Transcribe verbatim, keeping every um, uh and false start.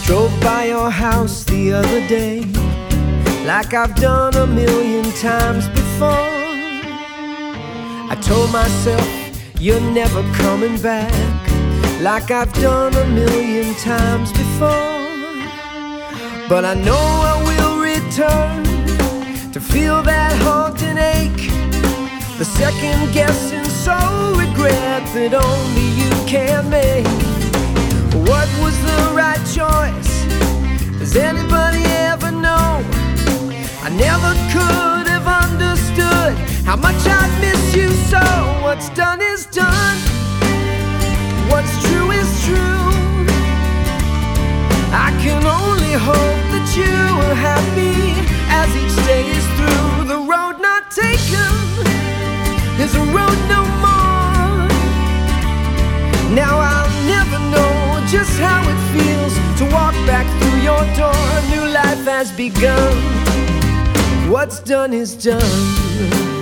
Drove by your house the other day, like I've done a million times before. I told myself you're never coming back, like I've done a million times before. But I know I will return to feel that haunting ache, the second guessing soul regret that only you can make. What was the right choice? Does anybody ever know? I never could have understood how much I miss you so. What's done is done, what's true is true. I can only hope that you are happy as each day is through. The road not taken is a road no more. Now I'll never know just how it feels to walk back through your door. A new life has begun. What's done is done.